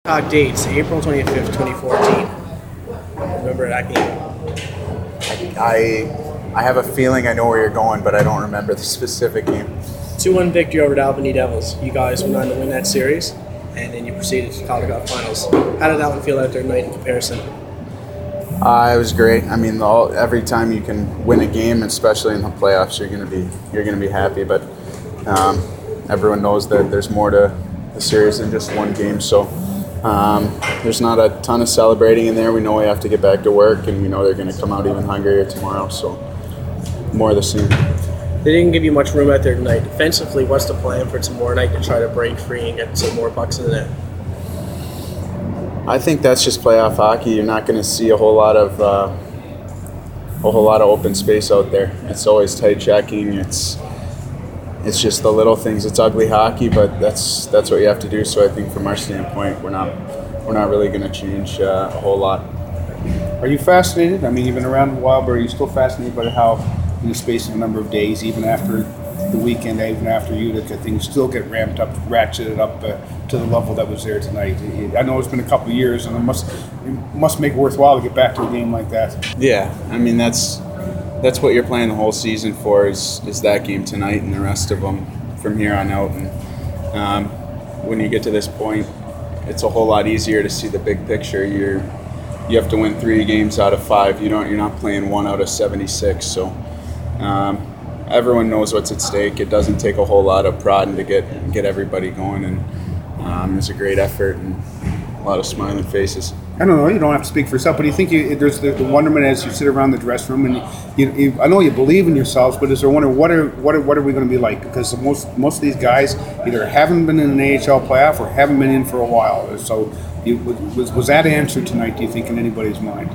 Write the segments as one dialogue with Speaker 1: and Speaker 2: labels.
Speaker 1: Dates, April 25th, 2014. Remember that game?
Speaker 2: I have a feeling I know where you're going, but I don't remember the specific game.
Speaker 1: 2-1 victory over the Albany Devils. You guys went on to win that series, and then you proceeded to the Calder Cup Finals. How did that one feel out there tonight in comparison?
Speaker 2: It was great. I mean, every time you can win a game, especially in the playoffs, you're gonna be happy. But everyone knows that there's more to the series than just one game. So there's not a ton of celebrating in there. We know we have to get back to work, and we know they're going to come out even hungrier tomorrow. So more of the same.
Speaker 1: They didn't give you much room out there tonight. Defensively, what's the plan for tomorrow night to try to break free and get some more pucks in the net?
Speaker 2: I think that's just playoff hockey. You're not going to see a whole lot of open space out there. It's always tight checking. It's just the little things. It's ugly hockey, but that's what you have to do. So I think from our standpoint, we're not really going to change a whole lot.
Speaker 3: Are you fascinated? I mean, you've been around a while, but are you still fascinated by how, in the space of a number of days, even after the weekend, even after Utica, things still get ramped up, ratcheted up to the level that was there tonight? I know it's been a couple of years, and it must make it worthwhile to get back to a game like that.
Speaker 2: Yeah, I mean that's what you're playing the whole season for is that game tonight and the rest of them from here on out. And when you get to this point, it's a whole lot easier to see the big picture. You have to win 3 games out of 5. You're not playing 1 out of 76. So everyone knows what's at stake. It doesn't take a whole lot of prodding to get everybody going, and it's a great effort and a lot of smiling faces.
Speaker 3: I don't know. You don't have to speak for yourself, but do you think there's the wonderment as you sit around the dressing room, and I know you believe in yourselves, but is there wonder what are we going to be like? Because most of these guys either haven't been in an AHL playoff or haven't been in for a while. So was that answered tonight, do you think, in anybody's mind?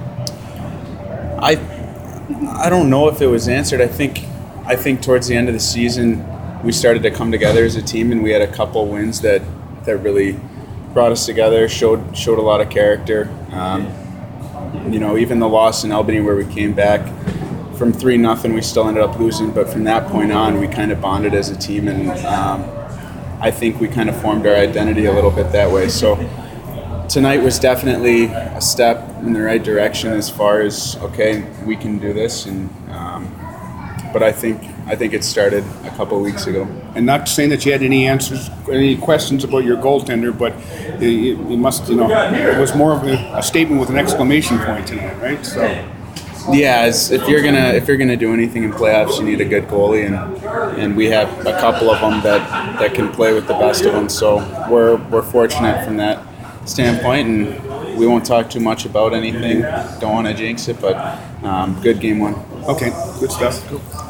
Speaker 2: I don't know if it was answered. I think towards the end of the season we started to come together as a team, and we had a couple wins that really brought us together, showed a lot of character. Even the loss in Albany where we came back from 3-0, we still ended up losing, but from that point on we kind of bonded as a team, and I think we kind of formed our identity a little bit that way. So tonight was definitely a step in the right direction as far as, okay, we can do this, and but I think it started a couple of weeks ago.
Speaker 3: And not saying that you had any answers, any questions about your goaltender, but you must, it was more of a statement with an exclamation point tonight, right? So.
Speaker 2: Yeah, if you're gonna do anything in playoffs, you need a good goalie, and we have a couple of them that can play with the best of them. So we're fortunate from that standpoint, and we won't talk too much about anything. Don't want to jinx it, but good game 1.
Speaker 3: Okay, good stuff. Cool.